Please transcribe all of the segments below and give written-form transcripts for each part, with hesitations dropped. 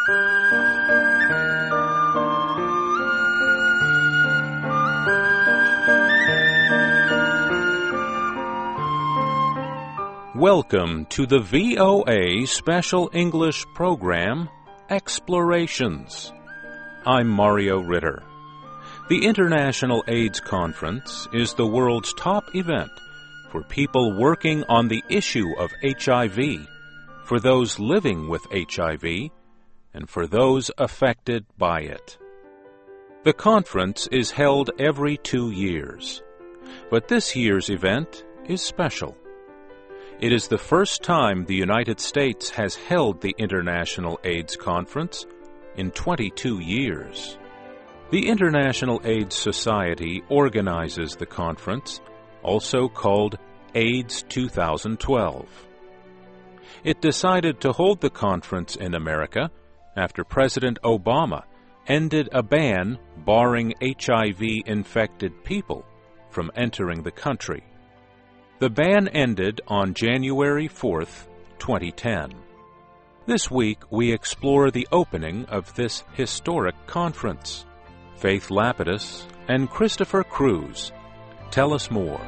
Welcome to the VOA Special English Program, Explorations. I'm Mario Ritter. The International AIDS Conference is the world's top event for people working on the issue of HIV, for those living with HIV, and for those affected by it. The conference is held every 2 years, but this year's event is special. It is the first time the United States has held the International AIDS Conference in 22 years. The International AIDS Society organizes the conference, also called AIDS 2012. It decided to hold the conference in America after President Obama ended a ban barring HIV-infected people from entering the country. The ban ended on January 4th, 2010. This week, we explore the opening of this historic conference. Faith Lapidus and Christopher Cruz tell us more.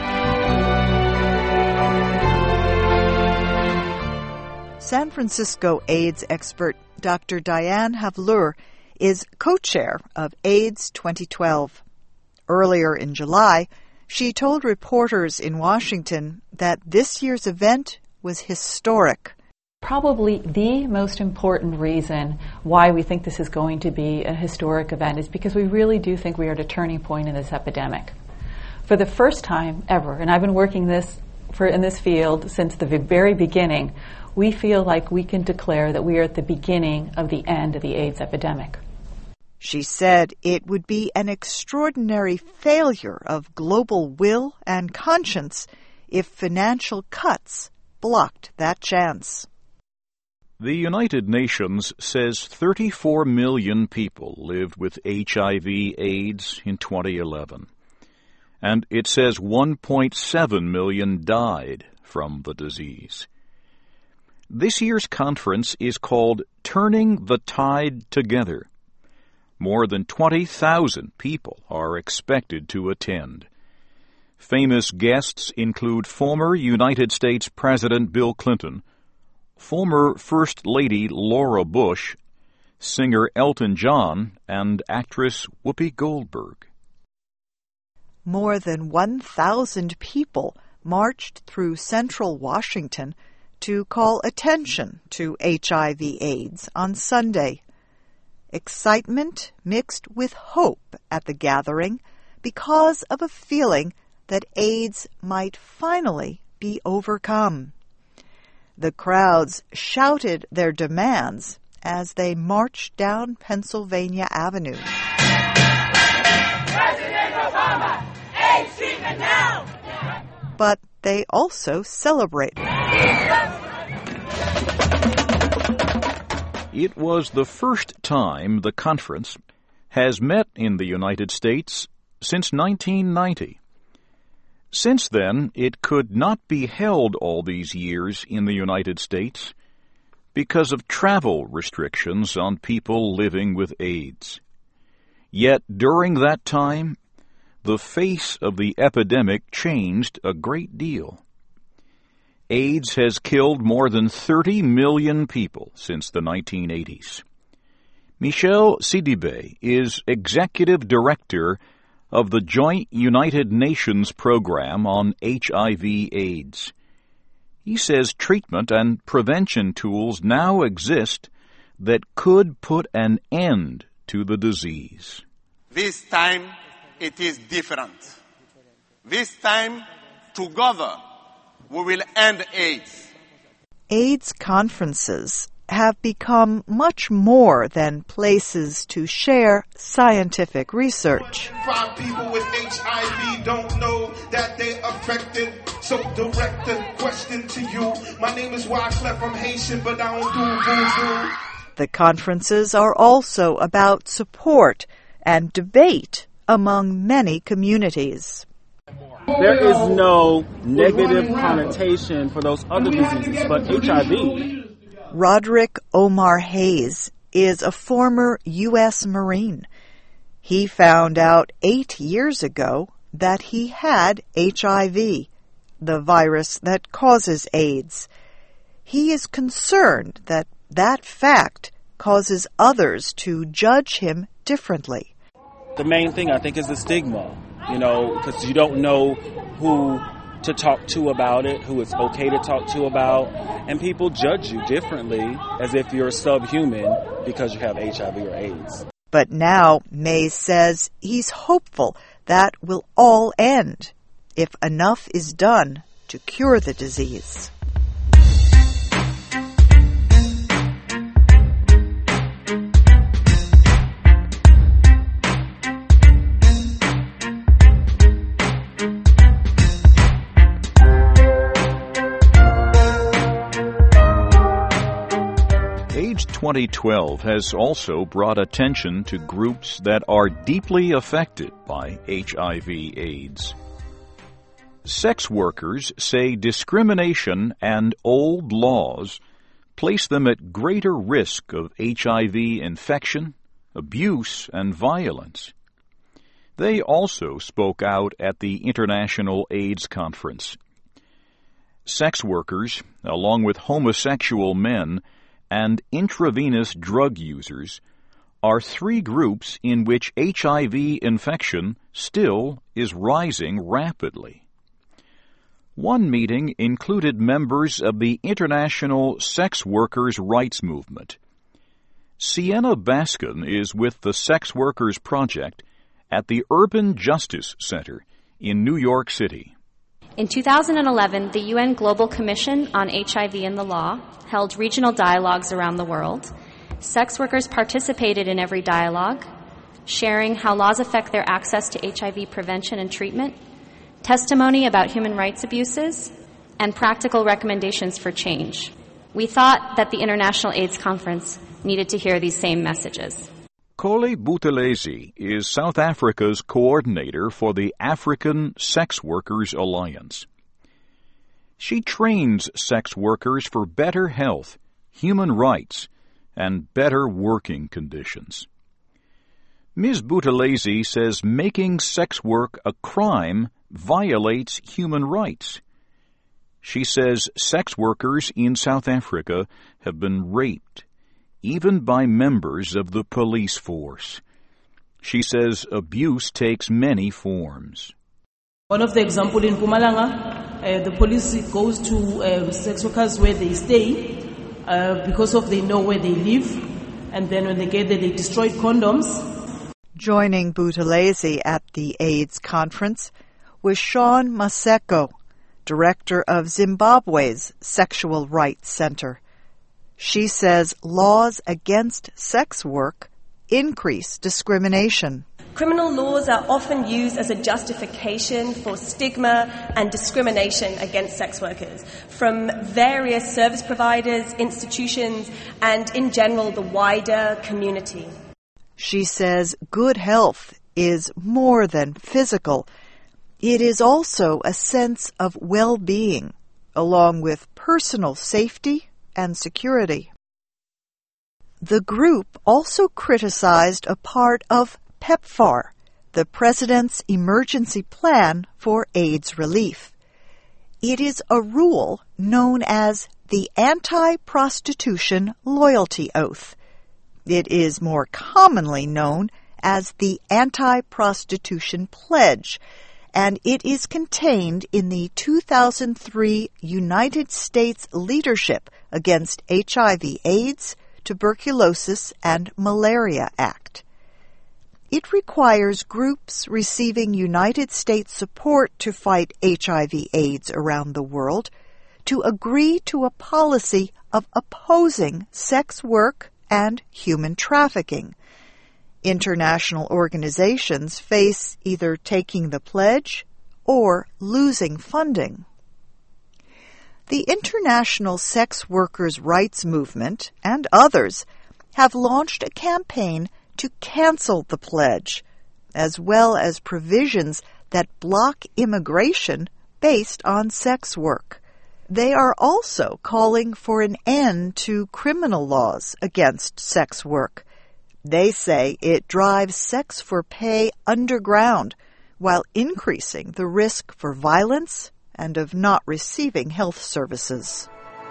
San Francisco AIDS expert Dr. Diane Havleur is co-chair of AIDS 2012. Earlier in July, she told reporters in Washington that this year's event was historic. Probably the most important reason why we think this is going to be a historic event is because we really do think we are at a turning point in this epidemic. For the first time ever, and I've been working in this field since the very beginning, we feel like we can declare that we are at the beginning of the end of the AIDS epidemic. She said it would be an extraordinary failure of global will and conscience if financial cuts blocked that chance. The United Nations says 34 million people lived with HIV/AIDS in 2011, and it says 1.7 million died from the disease. This year's conference is called Turning the Tide Together. More than 20,000 people are expected to attend. Famous guests include former United States President Bill Clinton, former First Lady Laura Bush, singer Elton John, and actress Whoopi Goldberg. More than 1,000 people marched through central Washington to call attention to HIV/AIDS on Sunday. Excitement mixed with hope at the gathering because of a feeling that AIDS might finally be overcome. The crowds shouted their demands as they marched down Pennsylvania Avenue. President Obama, AIDS treatment now! But they also celebrated. It was the first time the conference has met in the United States since 1990. Since then, it could not be held all these years in the United States because of travel restrictions on people living with AIDS. Yet during that time, the face of the epidemic changed a great deal. AIDS has killed more than 30 million people since the 1980s. Michel Sidibe is executive director of the Joint United Nations Program on HIV/AIDS. He says treatment and prevention tools now exist that could put an end to the disease. This time it is different. This time, together, we will end AIDS. AIDS conferences have become much more than places to share scientific research. 5 people with HIV don't know that they're affected. So direct a question to you. My name is Wyclef, I'm Haitian, but I don't do voodoo. The conferences are also about support and debate among many communities. There is no negative connotation for those other diseases, but HIV. Roderick Omar Hayes is a former U.S. Marine. He found out 8 years ago that he had HIV, the virus that causes AIDS. He is concerned that that fact causes others to judge him differently. The main thing, I think, is the stigma, because you don't know who to talk to about it, who it's okay to talk to about, and people judge you differently as if you're subhuman because you have HIV or AIDS. But now, Mays says he's hopeful that will all end if enough is done to cure the disease. AIDS 2012 has also brought attention to groups that are deeply affected by HIV/AIDS. Sex workers say discrimination and old laws place them at greater risk of HIV infection, abuse, and violence. They also spoke out at the International AIDS Conference. Sex workers, along with homosexual men, and intravenous drug users are three groups in which HIV infection still is rising rapidly. One meeting included members of the International Sex Workers' Rights Movement. Sienna Baskin is with the Sex Workers Project at the Urban Justice Center in New York City. In 2011, the UN Global Commission on HIV and the Law held regional dialogues around the world. Sex workers participated in every dialogue, sharing how laws affect their access to HIV prevention and treatment, testimony about human rights abuses, and practical recommendations for change. We thought that the International AIDS Conference needed to hear these same messages. Kole Buthelezi is South Africa's coordinator for the African Sex Workers Alliance. She trains sex workers for better health, human rights, and better working conditions. Ms. Buthelezi says making sex work a crime violates human rights. She says sex workers in South Africa have been raped, even by members of the police force. She says abuse takes many forms. One of the examples in Mpumalanga, the police goes to sex workers where they stay because they know where they live, and then when they get there, they destroy condoms. Joining Buthelezi at the AIDS conference was Sean Maseko, director of Zimbabwe's Sexual Rights Center. She says laws against sex work increase discrimination. Criminal laws are often used as a justification for stigma and discrimination against sex workers from various service providers, institutions, and in general the wider community. She says good health is more than physical. It is also a sense of well-being, along with personal safety and security. The group also criticized a part of PEPFAR, the President's Emergency Plan for AIDS Relief. It is a rule known as the Anti-Prostitution Loyalty Oath. It is more commonly known as the Anti-Prostitution Pledge, and it is contained in the 2003 United States Leadership Against HIV/AIDS, Tuberculosis, and Malaria Act. It requires groups receiving United States support to fight HIV/AIDS around the world to agree to a policy of opposing sex work and human trafficking. International organizations face either taking the pledge or losing funding. The International Sex Workers' Rights Movement and others have launched a campaign to cancel the pledge, as well as provisions that block immigration based on sex work. They are also calling for an end to criminal laws against sex work. They say it drives sex for pay underground while increasing the risk for violence and of not receiving health services.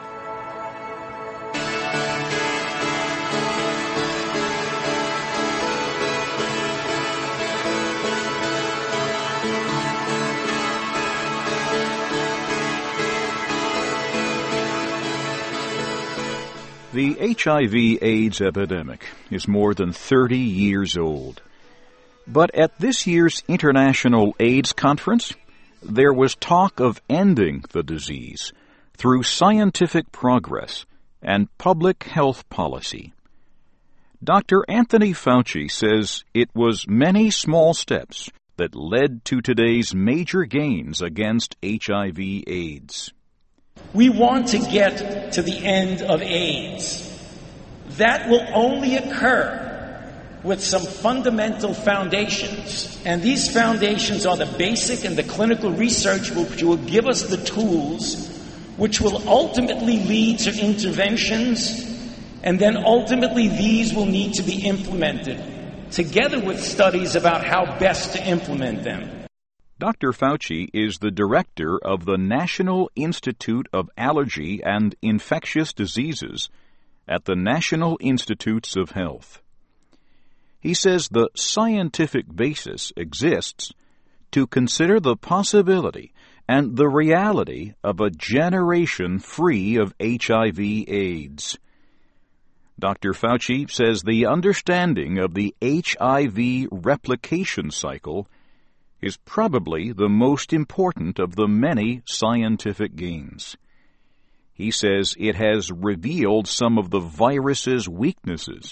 The HIV/AIDS epidemic is more than 30 years old. But at this year's International AIDS Conference, there was talk of ending the disease through scientific progress and public health policy. Dr. Anthony Fauci says it was many small steps that led to today's major gains against HIV/AIDS. We want to get to the end of AIDS. That will only occur with some fundamental foundations. And these foundations are the basic and the clinical research which will give us the tools which will ultimately lead to interventions, and then ultimately these will need to be implemented, together with studies about how best to implement them. Dr. Fauci is the director of the National Institute of Allergy and Infectious Diseases at the National Institutes of Health. He says the scientific basis exists to consider the possibility and the reality of a generation free of HIV/AIDS. Dr. Fauci says the understanding of the HIV replication cycle is probably the most important of the many scientific gains. He says it has revealed some of the virus's weaknesses.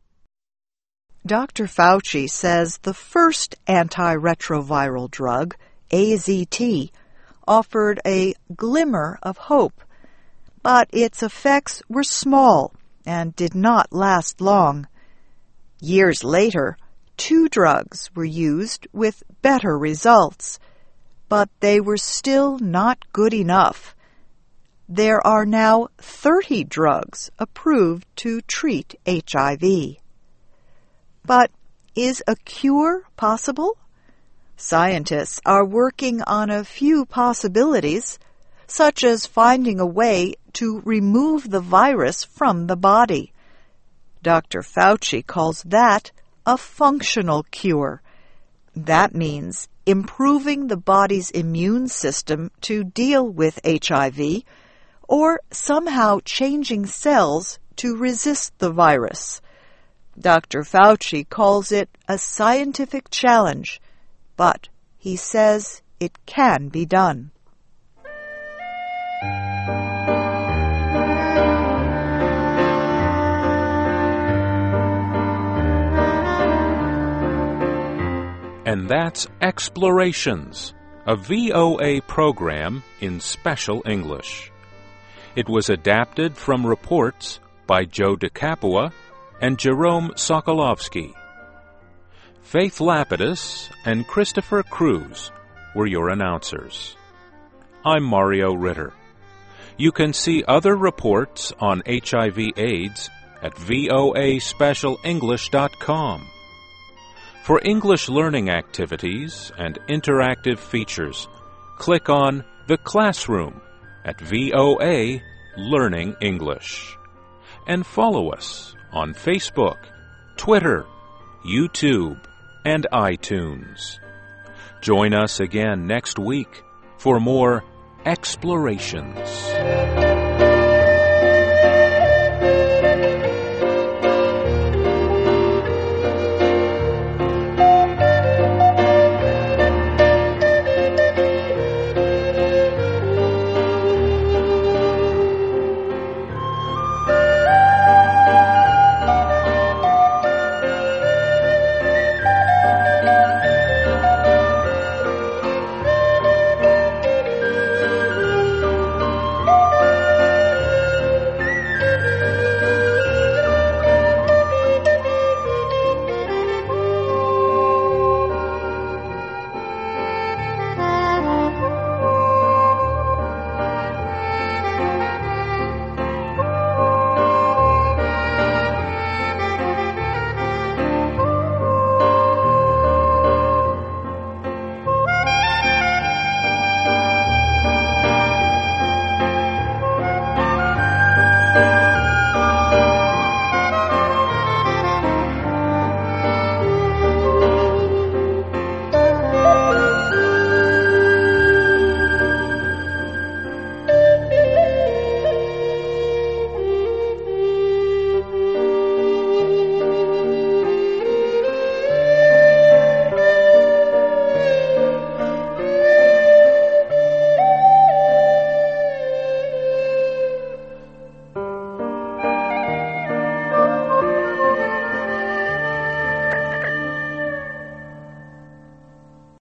Dr. Fauci says the first antiretroviral drug, AZT, offered a glimmer of hope, but its effects were small and did not last long. Years later, 2 drugs were used with better results, but they were still not good enough. There are now 30 drugs approved to treat HIV. But is a cure possible? Scientists are working on a few possibilities, such as finding a way to remove the virus from the body. Dr. Fauci calls that a functional cure. That means improving the body's immune system to deal with HIV, or somehow changing cells to resist the virus. Dr. Fauci calls it a scientific challenge, but he says it can be done. And that's Explorations, a VOA program in special English. It was adapted from reports by Joe DeCapua and Jerome Sokolovsky. Faith Lapidus and Christopher Cruz were your announcers. I'm Mario Ritter. You can see other reports on HIV/AIDS at voaspecialenglish.com. For English learning activities and interactive features, click on The Classroom at VOA Learning English. And follow us on Facebook, Twitter, YouTube, and iTunes. Join us again next week for more Explorations.